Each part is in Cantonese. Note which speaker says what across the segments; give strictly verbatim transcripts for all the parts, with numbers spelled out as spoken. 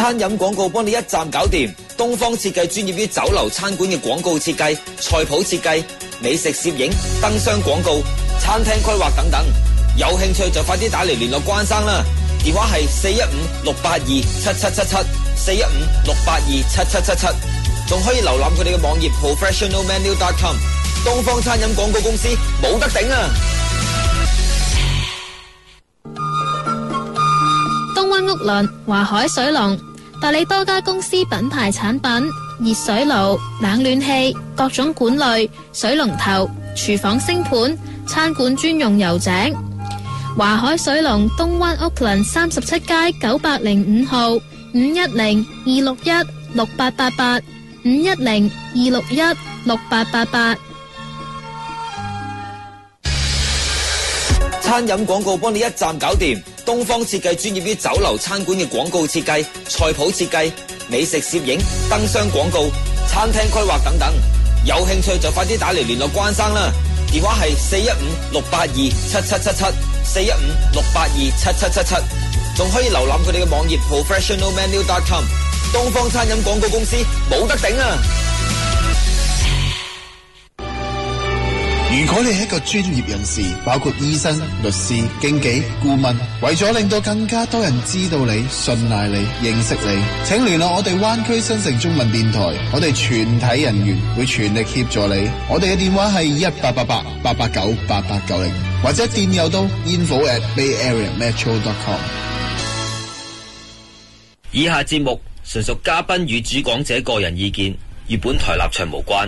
Speaker 1: 餐飲廣告幫你一站搞掂，東方設計專業於酒樓餐館嘅廣告設計、菜譜設計、美食攝影、燈箱廣告、餐廳規劃等等。有興趣就快啲打嚟聯絡關生啦，電話係四一五六八二七七七七，四一五六八二七七七七，仲可以瀏覽佢哋嘅網頁 professional menu dot com。東方餐飲廣告公司冇得頂啊！
Speaker 2: 東灣屋輪、華海水龍代理多家公司品牌產品，熱水爐、冷暖氣、各種管類、水龍頭、廚房星盤、餐館專用油井。華海水龍東灣屋輪三十七街九百零五號，五一零二六一六八八八，五一零二六一六八八八。
Speaker 1: 餐飲廣告幫你一站搞掂，東方設計專業於酒樓餐館嘅廣告設計、菜譜設計、美食攝影、燈箱廣告、餐廳規劃等等。有興趣就快啲打嚟聯絡關生啦，電話係四一五六八二七七七七，四一五六八二七七七七，仲可以瀏覽佢哋嘅網頁 professional menu dot com。東方餐飲廣告公司冇得頂啊！
Speaker 3: 如果你係一個專業人士，包括醫生、律師、經紀、顧問，為咗令到更加多人知道你、信賴你、認識你，請聯絡我哋灣區新城中文電台，我哋全體人員會全力協助你。我哋嘅電話係一八八八八八九八八九零，或者電郵到 info at bay area metro dot com。
Speaker 4: 以下節目純屬嘉賓與主講者個人意見，與本台立場無關。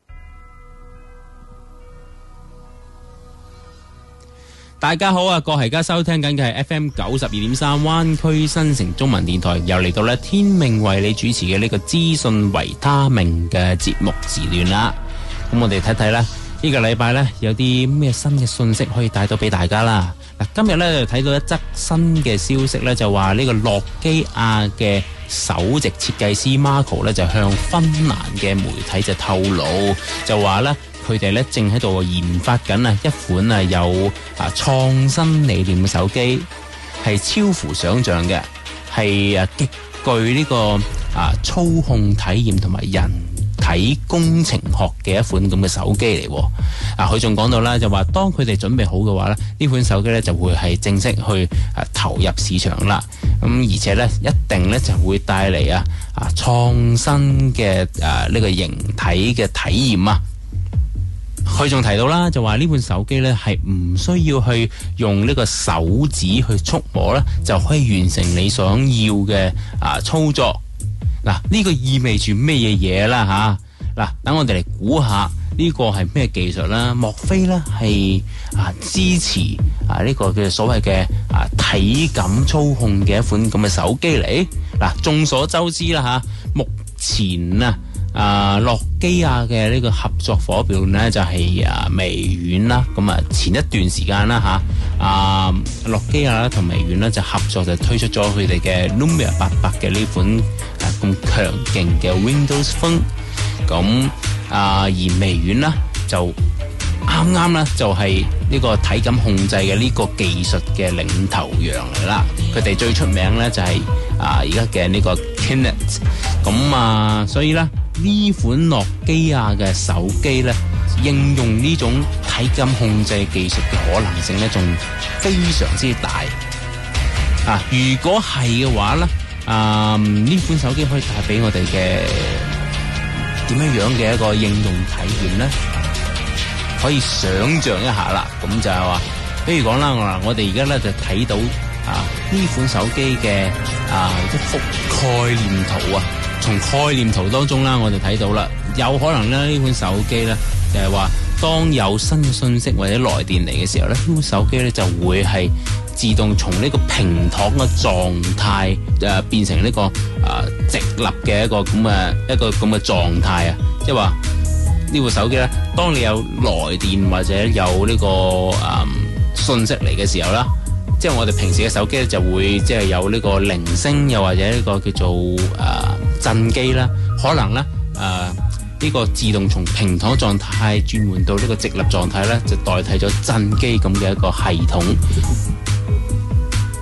Speaker 5: 大家好啊，各位而家收聽緊嘅係 F M 九十二點三灣區新城中文電台，又嚟到咧天命為你主持嘅呢個資訊維他命嘅節目時段啦。咁我哋睇睇咧呢個禮拜咧有啲咩新嘅信息可以帶到俾大家啦。嗱，今日咧就睇到一則新嘅消息咧，就話呢個諾基亞嘅首席設計師 Marco 咧就向芬蘭嘅媒體就透露，就話咧。佢哋咧正喺度研發緊啊一款啊有啊創新理念嘅手機，係超乎想象嘅，係啊極具呢個啊操控體驗同埋人體工程學嘅一款咁嘅手機嚟。啊，佢仲講到啦，就話當佢哋準備好嘅話咧，呢款手機咧就會係正式去啊投入市場啦。咁而且咧一定咧就會帶嚟啊啊創新嘅啊呢個形體嘅體驗啊。佢仲提到啦，就話呢款手機咧係唔需要去用呢個手指去觸摸咧，就可以完成你想要嘅啊操作。嗱，呢個意味住咩嘢嘢啦吓？嗱，等我哋嚟估下呢個係咩技術啦？莫非咧係啊支持啊呢個嘅所謂嘅啊體感操控嘅一款咁嘅手機嚟？嗱，眾所周知啦吓，目前啊。啊，諾基亞嘅呢個合作夥伴呢，就係、是、啊微軟啦，咁啊前一段時間啦吓，啊諾基亞啦同微軟呢就合作就推出咗佢哋嘅 Lumia 八百嘅呢款啊咁強勁嘅 Windows Phone， 咁啊而微軟呢就啱啱呢就係呢個體感控制嘅呢個技術嘅領頭羊嚟啦，佢哋最出名呢就係、是、啊而家嘅呢個 Kinect， 咁啊所以呢。呢款諾基亞嘅手機咧，應用呢種體感控制技術嘅可能性咧，仲非常之大啊！如果係嘅話咧，啊呢款手機可以帶俾我哋嘅點樣樣嘅一個應用體驗咧，可以想象一下啦。咁就係話，比如講啦，我我哋而家咧就睇到啊呢款手機嘅啊一幅概念圖啊。從概念圖當中啦，我哋睇到啦，有可能咧呢款手機咧就係話，當有新嘅信息或者來電嚟嘅時候咧，呢款手機咧就會係自動從呢個平躺嘅狀態誒變成呢個誒直立嘅一個咁嘅一個咁嘅狀態啊，即係話呢部手機咧，當你有來電或者有呢個誒信息嚟嘅時候啦。即係我哋平時嘅手機咧就會即係有呢個鈴聲，又或者呢個叫做誒、呃、震機啦，可能咧誒呢個自動從平躺狀態轉換到呢個直立狀態咧，就代替咗震機咁嘅一個系統。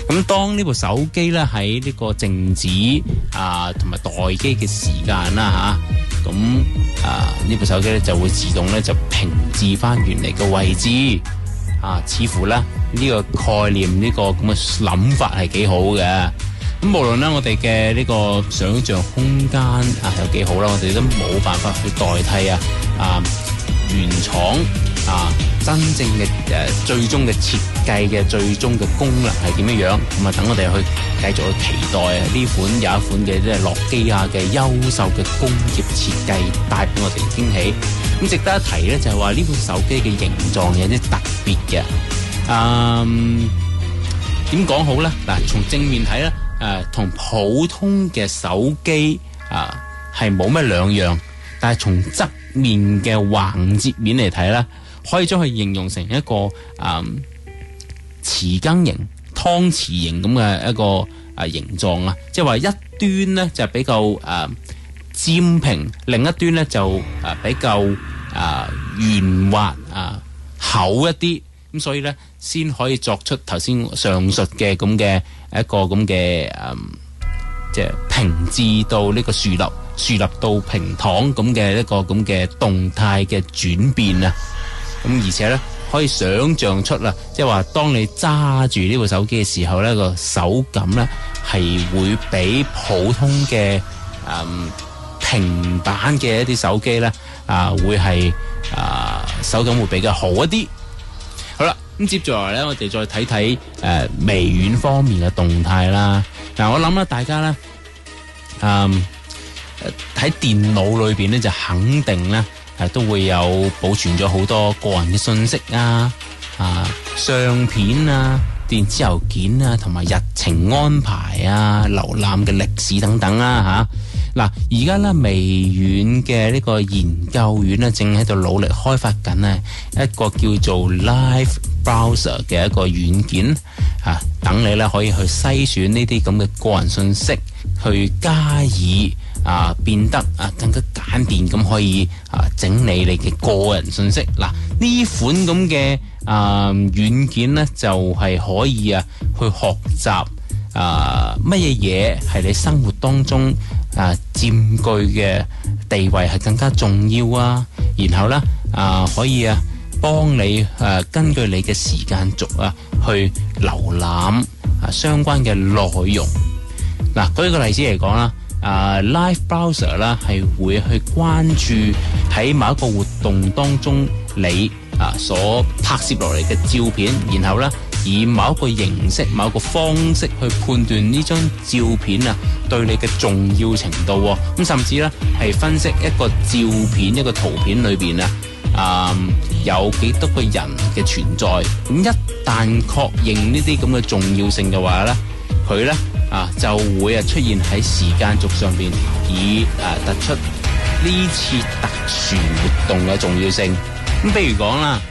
Speaker 5: 咁當呢部手機咧喺呢個靜止啊同埋待機嘅時間啦嚇，咁啊呢部手機咧就會自動咧就平置翻原嚟嘅位置啊，似乎咧呢個概念呢個咁嘅諗法係幾好嘅。咁無論咧我哋嘅呢個想像空間啊有幾好啦，我哋都冇辦法去代替啊啊原廠啊真正嘅誒、呃、最終嘅設計嘅最終嘅功能係點樣樣，咁啊等我哋去繼續去期待啊呢款有一款嘅即係諾基亞嘅優秀嘅工業設計帶俾我哋驚喜。咁值得一提咧就係話呢款手機嘅形狀有啲特別嘅。嗯，點講好咧？嗱，從正面睇咧，誒、呃、同普通嘅手機啊係冇咩兩樣，但係從側面嘅橫截面嚟睇咧，可以將佢形容成一個誒、嗯、匙羹形、湯匙形咁嘅一個誒、啊、形狀啊，即係話一端咧就比較誒、啊、尖平，另一端咧就誒、啊、比較誒、啊、圓滑啊厚一啲。咁所以咧，先可以作出頭先上述嘅咁嘅一個咁嘅誒，即係平置到呢個豎立、豎立到平躺咁嘅一個咁嘅動態嘅轉變啊！咁而且咧，可以想像出啦，即係話當你揸住呢部手機嘅時候咧，個手感咧係會比普通嘅誒、嗯、平板嘅一啲手機咧啊，會係啊手感會比較好一啲。好啦，咁接住落嚟咧，我哋再睇睇誒微軟方面嘅動態啦。嗱、呃，我諗咧，大家咧，嗯，喺電腦裏邊咧，就肯定咧，誒、呃、都會有保存咗好多個人嘅信息啊、啊相片啊、電子郵件啊，同埋日程安排啊、瀏覽嘅歷史等等啦、啊，嚇。嗱，而家咧微軟嘅呢個研究院咧，正喺度努力開發緊咧一個叫做 Live Browser 嘅一個軟件，啊，等你咧可以去篩選呢啲咁嘅個人信息，去加以啊變得啊更加簡便咁可以啊整理你嘅個人信息。嗱、啊，呢款咁嘅啊軟件咧就係、是、可以啊去學習啊乜嘢嘢係你生活當中啊，佔據嘅地位係更加重要啊，然後咧啊，可以啊幫你誒、啊、根據你嘅時間軸啊，去瀏覽啊相關嘅內容。嗱、啊，舉一個例子嚟講啦，啊 Live Browser 啦係會去關注喺某一個活動當中你啊所拍攝落嚟嘅照片，然後咧以某一個形式、某一個方式去判斷呢張照片啊對你嘅重要程度喎。咁甚至咧係分析一個照片、一個圖片裏邊啊，啊有幾多個人嘅存在。咁一旦確認呢啲咁嘅重要性嘅話咧，佢咧啊就會啊出現喺時間軸上邊，以啊突出呢次特殊活動嘅重要性。咁譬如講啦，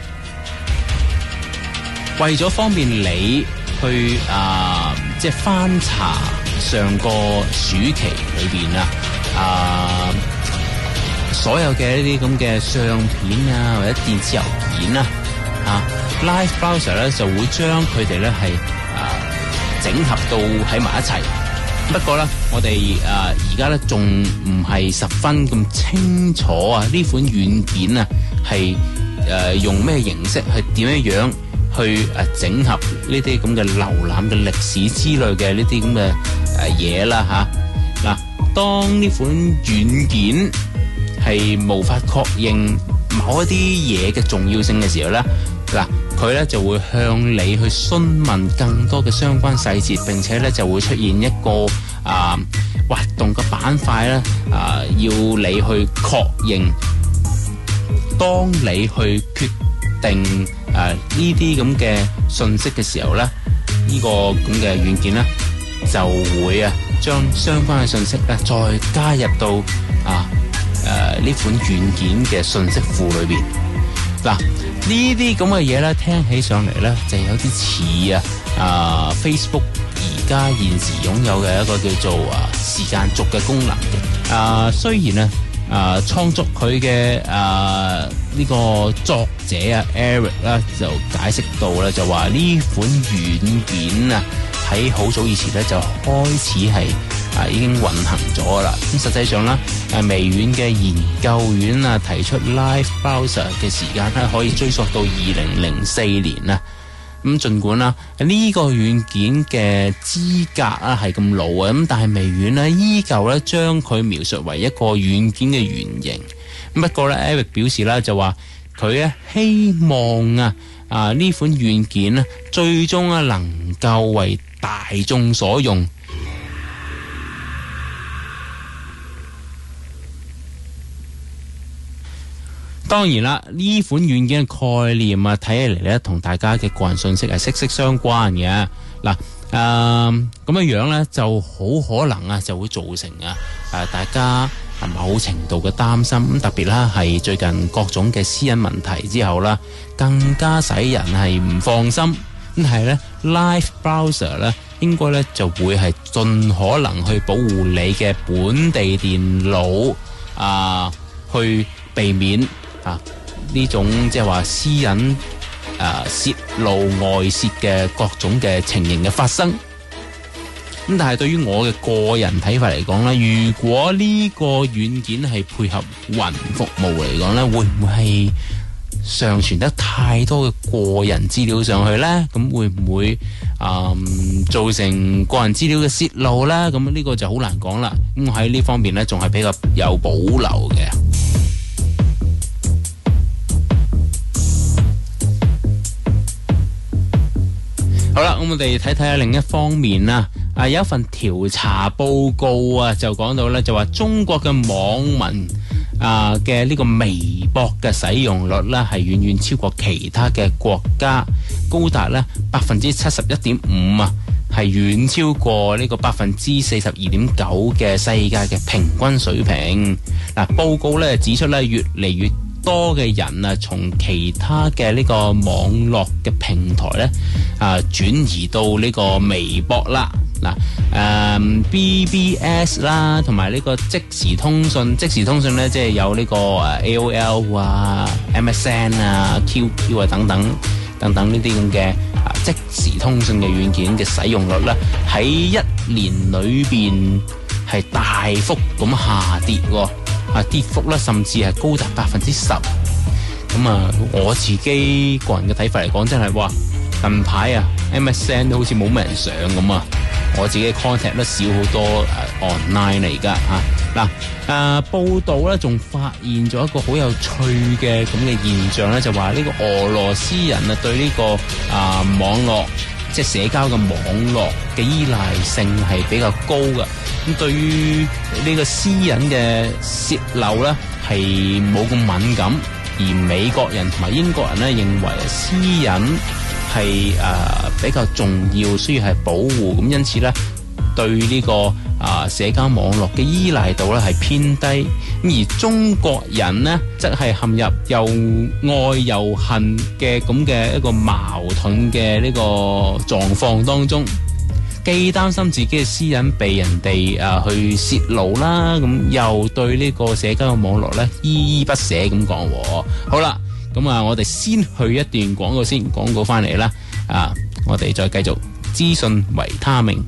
Speaker 5: 為咗方便你去啊、呃，即係翻查上個暑期裏邊啊，啊所有嘅一啲咁嘅相片啊，或者電子郵件啊，啊 Live Browser 咧就會將佢哋咧係啊整合到喺埋一齊。不過咧，我哋啊而家咧仲唔係十分咁清楚啊呢款軟件啊係誒用咩形式係點樣樣去誒整合呢啲咁嘅瀏覽嘅歷史之類嘅呢啲咁嘅誒嘢啦嚇。嗱，當呢款軟件係無法確認某一啲嘢嘅重要性嘅時候咧，嗱佢咧就會向你去詢問更多嘅相關細節，並且咧就會出現一個啊滑動嘅板塊咧啊，要你去確認。當你去決定誒呢啲咁嘅信息嘅時候咧，呢個咁嘅軟件咧就會啊將相關嘅信息咧再加入到啊誒呢款軟件嘅信息庫裏邊。嗱，呢啲咁嘅嘢咧，聽起上嚟咧就有啲似啊啊 Facebook 而家現時擁有嘅一個叫做啊時間軸嘅功能嘅。啊，雖然咧。啊！創作佢嘅啊呢個作者啊 Eric 啦，就解釋到咧，就話呢款軟件啊係喺好早以前咧就開始係啊已經運行咗啦。咁實際上咧，誒微軟嘅研究院啊提出 Live Browser 嘅時間咧可以追溯到二零零四年啦。咁儘管啦呢個軟件嘅資格啊係咁老啊，咁但係微軟咧依舊咧將佢描述為一個軟件嘅原型。不過咧 Eric 表示啦就話佢咧希望啊啊呢款軟件咧最終啊能夠為大眾所用。當然啦，呢款軟件嘅概念啊，睇起嚟咧同大家嘅個人信息係息息相關嘅。嗱，誒咁樣樣咧，就好可能啊，就會造成啊誒大家係某程度嘅擔心。咁特別啦，係最近各種嘅私隱問題之後啦，更加使人係唔放心。咁係咧 ，Live Browser 咧，應該咧就會係盡可能去保護你嘅本地電腦啊，去避免。啊！呢種即係話私隱誒泄露外泄嘅各種嘅情形嘅發生，咁但係對於我嘅個人睇法嚟講咧，如果呢個軟件係配合雲服務嚟講咧，會唔會係上傳得太多嘅個人資料上去咧？咁會唔會誒、嗯、造成個人資料嘅泄露咧？咁呢個就好難講啦。咁喺呢方面咧，仲係比較有保留嘅。好啦，咁我哋睇睇下另一方面啦。啊，有一份調查報告啊，就講到咧，就話中國嘅網民啊嘅呢個微博嘅使用率咧，係遠遠超過其他嘅國家，高達咧百分之七十一點五啊，係遠超過呢個百分之四十二點九嘅世界嘅平均水平。嗱，報告咧指出咧，越嚟越多嘅人啊，從其他嘅呢個網絡嘅平台咧啊轉移到呢個微博啦。嗱、啊，誒 B B S 啦，同埋呢個即時通訊，即時通訊咧即係有呢個誒 A O L 啊、M S N 啊、Q Q 啊等等等等呢啲咁嘅啊即時通訊嘅軟件嘅使用率咧，喺一年裏邊係大幅咁下跌喎。啊，跌幅咧甚至係高達百分之十。咁啊，我自己個人嘅睇法嚟講，真係話近排啊 M S N 都好似冇乜人上咁啊。我自己 contact 都少好多誒 online 嚟噶嚇。嗱誒報道咧，仲發現咗一個好有趣嘅咁嘅現象咧，就話呢個俄羅斯人啊對呢個啊網絡即係社交嘅網絡嘅依賴性係比較高嘅。咁對於呢個私隱嘅泄漏咧係冇咁敏感，而美國人同埋英國人咧認為私隱係誒、呃、比較重要，需要係保護。咁因此咧對呢、這個啊、呃、社交網絡嘅依賴度咧係偏低。咁而中國人呢，則係陷入又愛又恨嘅咁嘅一個矛盾嘅呢個狀況當中。既擔心自己嘅私隱被人哋啊去泄露啦，咁又對呢個社交嘅網絡咧依依不捨咁講。好啦，咁啊，我哋先去一段廣告先，廣告翻嚟啦，啊，我哋再繼續資訊維他命。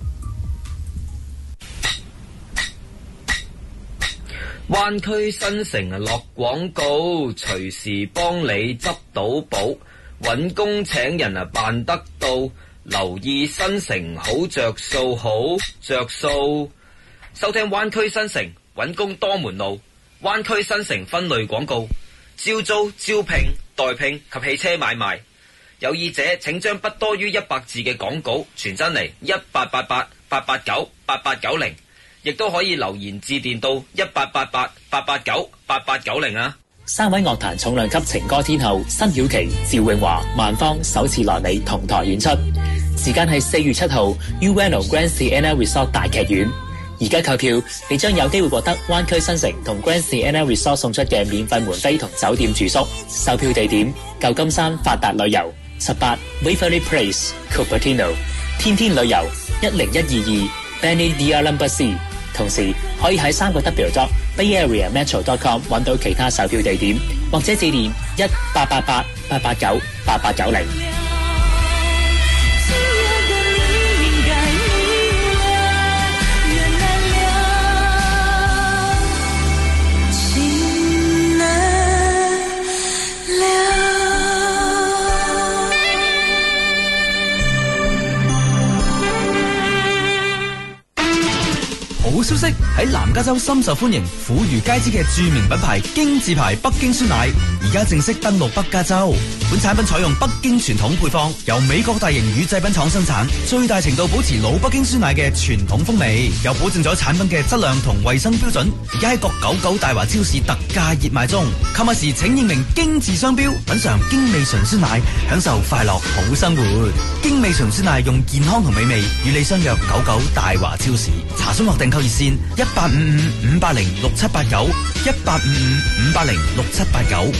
Speaker 4: 灣區新城啊落廣告，隨時幫你執到寶，搵工請人啊辦得到。留意新城好着數，好着數。收聽灣區新城揾工多門路，灣區新城分類廣告，招租、招聘、代聘及汽車買賣。有意者請將不多於一百字嘅廣告傳真嚟一八八八八八九八八九零，亦都可以留言致電到一八八八八八九八八九零啊。
Speaker 6: 三位樂壇重量級情歌天后辛曉琪、趙詠華、萬芳首次來美同台演出，時間係四月七號 Ueno Grand Sienna Resort 大劇院。而家購票，你將有機會獲得灣區新城同 Grand Sienna Resort 送出嘅免費門飛同酒店住宿。售票地點：舊金山發達旅遊十八 Waverly Place Cupertino， 天天旅遊一零一二二 Benny Dialumbasi。同時可以喺三個 W dot Bay Area Metro dot com 揾到其他售票地點，或者致電一八八八八八九八八九零。
Speaker 7: 好消息，喺南加州深受歡迎、婦孺皆知嘅著名品牌京字牌北京酸奶，而家正式登陸北加州。本產品採用北京傳統配方，由美國大型乳製品廠生產，最大程度保持老北京酸奶嘅傳統風味，又保證咗產品嘅質量同衛生標準。而家喺各九九大華超市特價熱賣中，購物時請認明京字商標，品嘗京味純酸奶，享受快樂好生活。京味純酸奶用健康同美味與你相約九九大華超市。查詢或訂購熱線一八五五五八零六七八九一八五五五八零六七八九。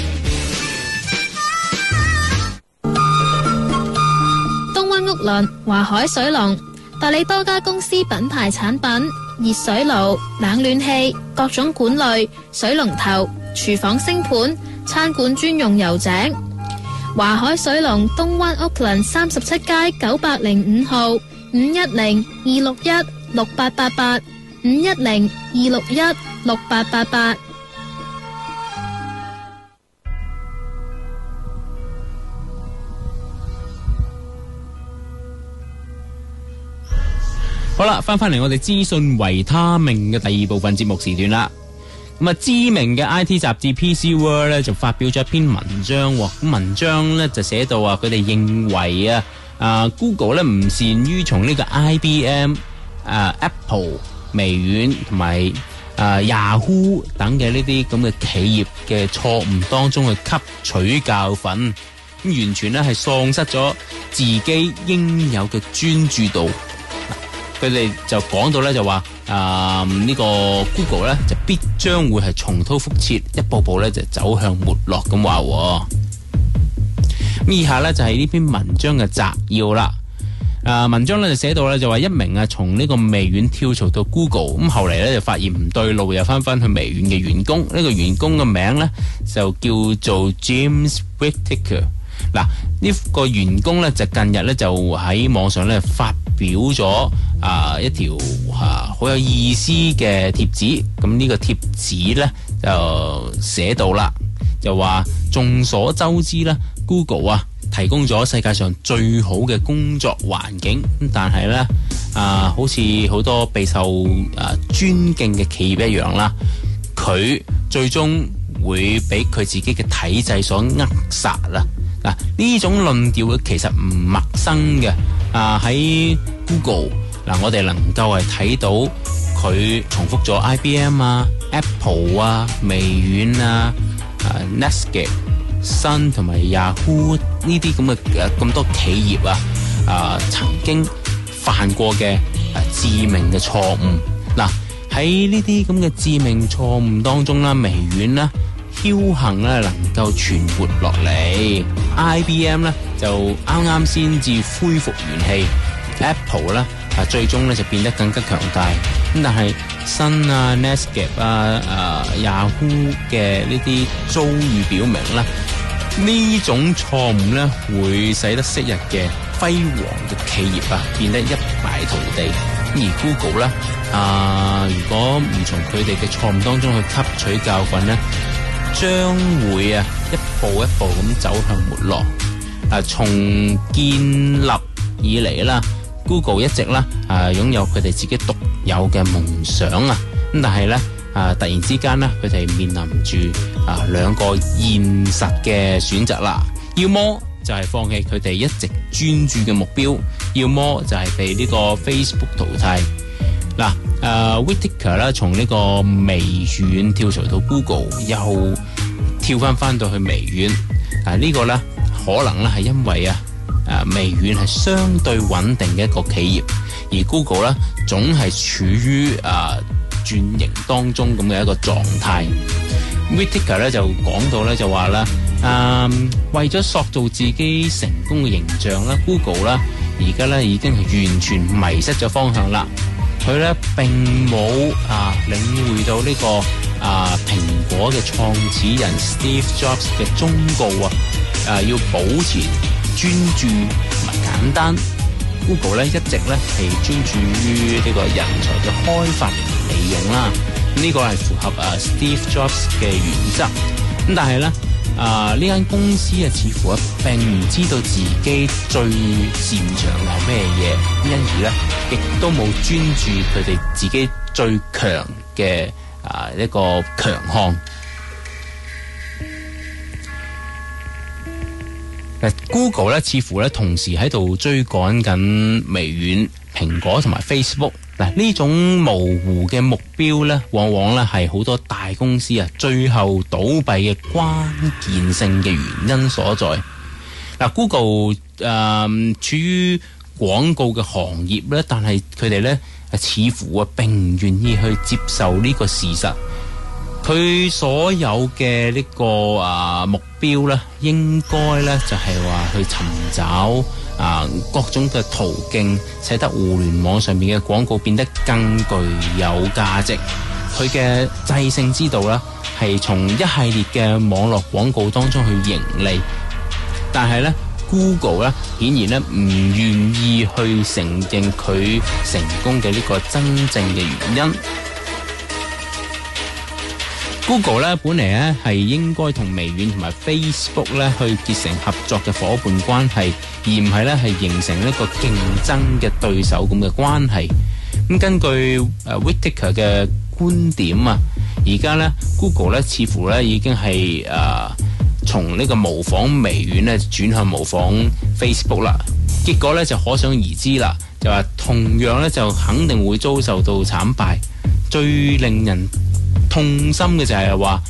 Speaker 2: 東灣屋崙華海水龍代理多家公司品牌產品，熱水爐、冷暖氣、各種管類、水龍頭、廚房星盤、餐館專用油井。華海水龍東灣屋崙三十七街九百零五號，五一零二六一六八八八，五一零二六一六八八八。
Speaker 5: 好啦，翻翻嚟我哋資訊維他命嘅第二部分節目時段啦。咁啊，知名嘅 I T 雜誌 P C World 咧就發表咗一篇文章，咁文章咧就寫到啊，佢哋認為啊，啊 Google 咧唔善於從呢個 I B M、啊 Apple、微軟同埋啊 Yahoo 等嘅呢啲咁嘅企業嘅錯誤當中去吸取教訓，咁完全咧係喪失咗自己應有嘅專注度。佢哋就講到咧，就話啊呢個 Google 咧就必將會係重蹈覆轍，一步步咧就走向沒落咁話。咁以下咧就係呢篇文章嘅摘要啦。啊文章咧就寫到咧，就話一名啊從呢個微軟跳槽到 Google， 咁後嚟咧就發現唔對路，又翻翻去微軟嘅員工。呢、這個員工嘅名咧就叫做 James Whittaker。嗱，呢個員工咧就近日咧就喺網上咧發表咗啊一條啊好有意思嘅貼紙。咁呢個貼紙咧就寫到啦，就話眾所周知啦 ，Google 啊提供咗世界上最好嘅工作環境，咁但係咧啊好似好多備受啊尊敬嘅企業一樣啦，佢最終會俾佢自己嘅體制所扼殺啦。嗱，呢種論調其實唔陌生嘅。啊喺 Google 嗱，我哋能夠係睇到佢重複咗 I B M 啊、Apple 啊、微軟啊、啊 Netscape、Sun 同埋 Yahoo 呢啲咁嘅誒咁多企業啊，啊曾經犯過嘅啊致命嘅錯誤。嗱，喺呢啲咁嘅致命錯誤當中啦，微軟啦僥倖咧能夠存活落嚟 ，I B M 咧就啱啱先至恢復元氣 ，Apple 咧啊最終咧就變得更加強大。咁但係新啊 Netscape 啊、啊 Yahoo 嘅呢啲遭遇表明咧，呢種錯誤咧會使得昔日嘅輝煌嘅企業啊變得一敗塗地。而 Google 咧啊，如果唔從佢哋嘅錯誤當中去吸取教訓咧，將會啊一步一步咁走向沒落。啊，從建立以嚟啦 ，Google 一直啦啊擁有佢哋自己獨有嘅夢想啊。咁但係咧啊，突然之間咧，佢哋面臨住啊兩個現實嘅選擇啦。要麼就係放棄佢哋一直專注嘅目標，要麼就係被呢個 Facebook 淘汰。嗱，誒 Whittaker 啦，從呢個微軟跳槽到 Google， 又跳翻翻到去微軟。啊，呢個咧可能咧係因為啊，誒微軟係相對穩定嘅一個企業，而 Google 咧總係處於誒轉型當中咁嘅一個狀態。Whittaker 咧就講到咧就話啦，誒為咗塑造自己成功嘅形象啦 ，Google 啦而家咧已經係完全迷失咗方向啦。佢咧並冇啊領會到呢、這個啊蘋果嘅創始人 Steve Jobs 嘅忠告啊，啊要保持專注同埋簡單。Google 咧一直咧係專注於呢個人才嘅開發同利用啦，呢、這個係符合啊 Steve Jobs 嘅原則。咁但係咧啊呢間公司啊，似乎啊並唔知道自己最擅長係咩嘢，因而咧亦都冇專注佢哋自己最強嘅啊一個強項。Google 咧似乎咧同時喺度追趕緊微軟、蘋果同埋 Facebook。嗱，呢種模糊嘅目標咧，往往咧係好多大公司啊最後倒閉嘅關鍵性嘅原因所在。嗱，Google 誒、呃、處於廣告嘅行業咧，但係佢哋咧似乎啊並唔願意去接受呢個事實。佢所有嘅呢個啊目標咧，應該咧就係話去尋找啊各種嘅途徑，使得互聯網上面嘅廣告變得更具有價值。佢嘅制勝之道咧，係從一系列嘅網絡廣告當中去盈利。但係咧 ，Google 咧顯然咧唔願意去承認佢成功嘅呢個真正嘅原因。Google 咧本嚟咧係應該同微軟同埋 Facebook 咧去結成合作嘅夥伴關係，而唔係咧係形成一個競爭嘅對手咁嘅關係。咁根據誒 Whittaker 嘅觀點啊，而家咧 Google 咧似乎咧已經係誒、呃、從呢個模仿微軟咧轉向模仿 Facebook 啦。結果咧就可想而知啦，就話同樣咧就肯定會遭受到慘敗。最令人痛心嘅就係話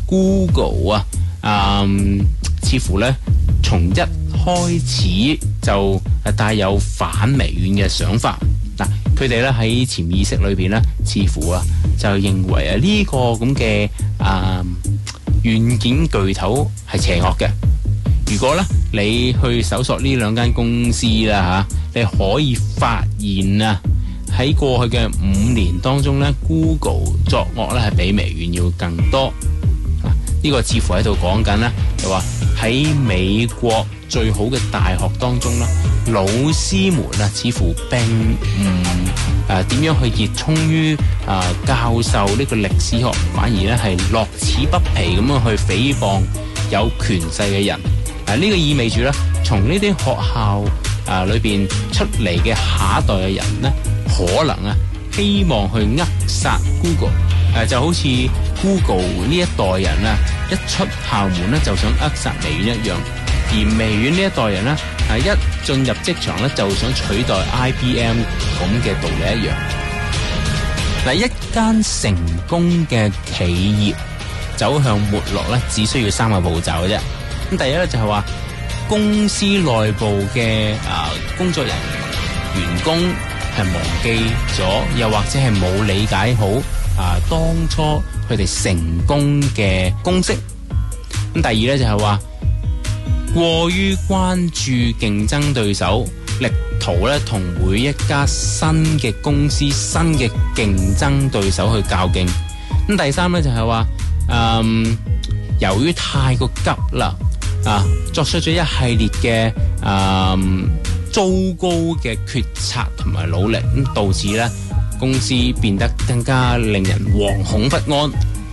Speaker 5: Google 啊，嗯，似乎咧從一開始就帶有反微軟嘅想法。嗱，佢哋咧喺潛意識裏邊咧，似乎啊就認為啊呢個咁嘅啊軟件巨頭係邪惡嘅。如果咧你去搜索呢兩間公司啦嚇，你可以發現啊，喺過去嘅五年當中咧 ，Google 作惡咧係比微軟要更多。啊，呢個似乎喺度講緊咧，就話喺美國最好嘅大學當中咧，老師們啊，似乎並唔誒點樣去熱衷於啊教授呢個歷史學，反而咧係樂此不疲咁樣去誹謗有權勢嘅人。啊，呢個意味住咧，從呢啲學校啊裏邊出嚟嘅下一代嘅人咧，可能啊希望去扼殺 Google， 誒、啊、就好似 Google 呢一代人啊，一出校門咧就想扼殺微軟一樣，而微軟呢一代人咧係、啊、一進入職場咧就想取代 I B M 咁嘅道理一樣。嗱、啊，一間成功嘅企業走向沒落咧，只需要三個步驟嘅啫。咁第一咧就係話公司內部嘅啊工作人員員工係忘記咗，又或者係冇理解好啊當初佢哋成功嘅公式。咁第二咧就係話過於關注競爭對手，力圖咧同每一家新嘅公司、新嘅競爭對手去較勁。咁第三咧就係話，嗯，由於太過急啦。啊！作出咗一系列嘅啊糟糕嘅決策同埋努力，咁導致咧公司變得更加令人惶恐不安。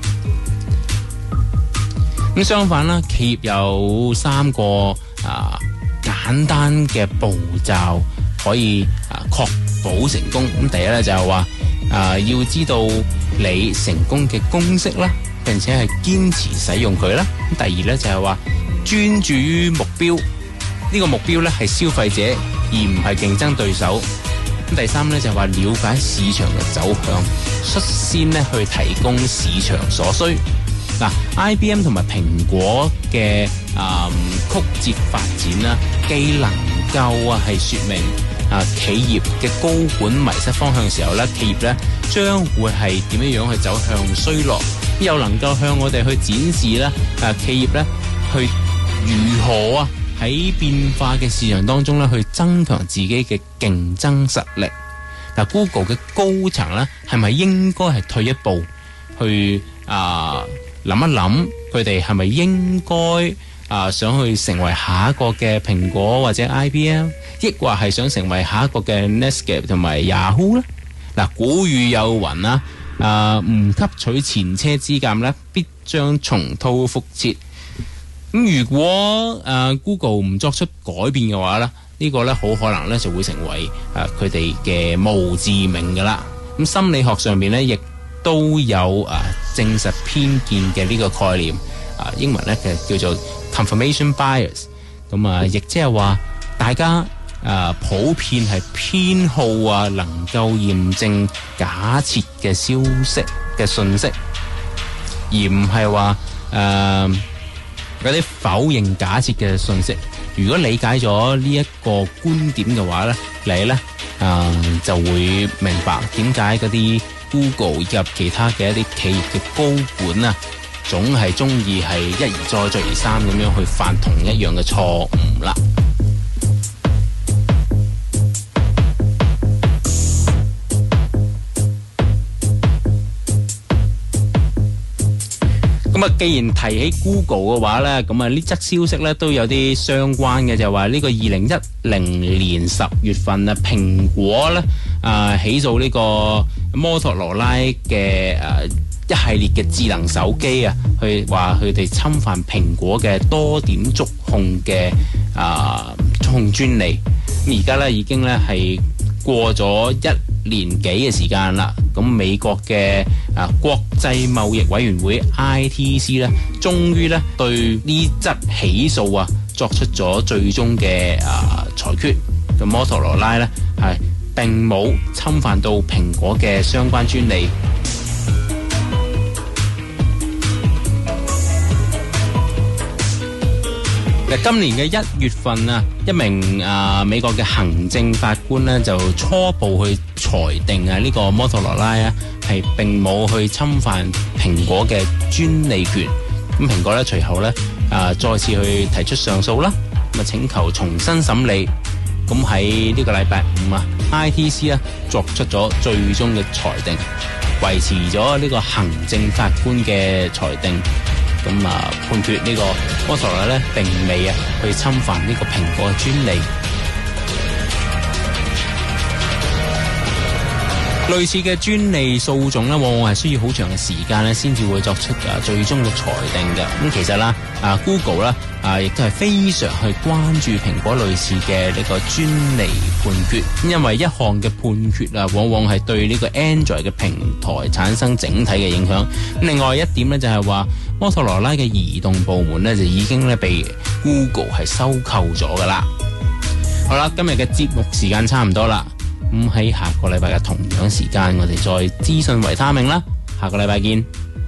Speaker 5: 咁相反啦，企業有三個啊簡單嘅步驟可以啊確保成功。咁第一咧就係話啊要知道你成功嘅公式啦，並且係堅持使用佢啦。咁第二咧就係話專注於目標，呢、這個目標咧係消費者而唔係競爭對手。咁第三咧就係話了解市場嘅走向，率先咧去提供市場所需。嗱 ，I B M 同埋蘋果嘅啊、嗯、曲折發展啦，既能夠啊係說明啊企業嘅高管迷失方向嘅時候咧，企業咧將會係點樣樣去走向衰落，又能夠向我哋去展示咧啊企業咧去如何啊喺變化嘅市場當中咧去增強自己嘅競爭實力。嗱 ，Google 嘅高層咧係咪應該係退一步去啊諗一諗，佢哋係咪應該啊想去成為下一個嘅蘋果或者 I B M， 抑或係想成為下一個嘅 Netscape 同埋 Yahoo 咧？嗱，古語有云啦，啊唔吸取前車之鑑咧，必將重蹈覆轍。 咁如果誒、呃、Google 唔作出改變嘅話咧，呢、這個咧好可能咧就會成為誒佢哋嘅墓誌銘噶啦。咁心理學上面咧亦都有誒、呃、證實偏見嘅呢個概念，啊、呃、英文咧其實叫做 confirmation bias。咁啊，亦即係話大家誒、呃、普遍係偏好啊能夠驗證假設嘅消息嘅信息，而唔係話誒嗰啲否認假設嘅信息。如果理解咗呢一個觀點嘅話咧，你咧誒、呃、就會明白點解嗰啲 Google 以及其他嘅一啲企業嘅高管啊，總係中意係一而再再而三咁樣去犯同一樣嘅錯誤啦。咁啊，既然提起 Google 嘅話咧，咁啊呢則消息咧都有啲相關嘅，就話呢個二零一零年十月份啊，蘋果咧啊起訴呢個摩托羅拉嘅誒一系列嘅智能手機啊，去話佢哋侵犯蘋果嘅多點觸控嘅啊觸控專利。咁而家咧已經咧係過咗一年幾嘅時間啦，咁美國嘅啊國際貿易委員會 I T C 咧，終於咧對呢則起訴啊作出咗最終嘅啊裁決。咁摩托羅拉咧係並冇侵犯到蘋果嘅相關專利。今年嘅一月份啊，一名啊美國嘅行政法官呢，就初步去裁定啊呢個摩托羅拉啊係並冇去侵犯蘋果嘅專利權。咁蘋果咧隨後咧啊再次去提出上訴啦，咁啊請求重新審理。咁喺呢個禮拜五啊 ，I T C 啊作出咗最終嘅裁定，維持咗呢個行政法官嘅裁定。咁啊，判決呢個摩托羅拉咧並未啊去侵犯呢個蘋果嘅專利。類似嘅專利訴訟咧，往往係需要好長嘅時間咧，先至會作出啊最終嘅裁定嘅。咁其實啦，啊 Google 啦啊，亦都係非常去關注蘋果類似嘅呢個專利判決，因為一項嘅判決啊，往往係對呢個 Android 嘅平台產生整體嘅影響。另外一點咧，就係話摩托羅拉嘅移動部門咧，就已經咧被 Google 係收購咗噶啦。好啦，今日嘅節目時間差唔多啦。咁喺下個禮拜嘅同樣時間，我哋再資訊維他命啦。下個禮拜見。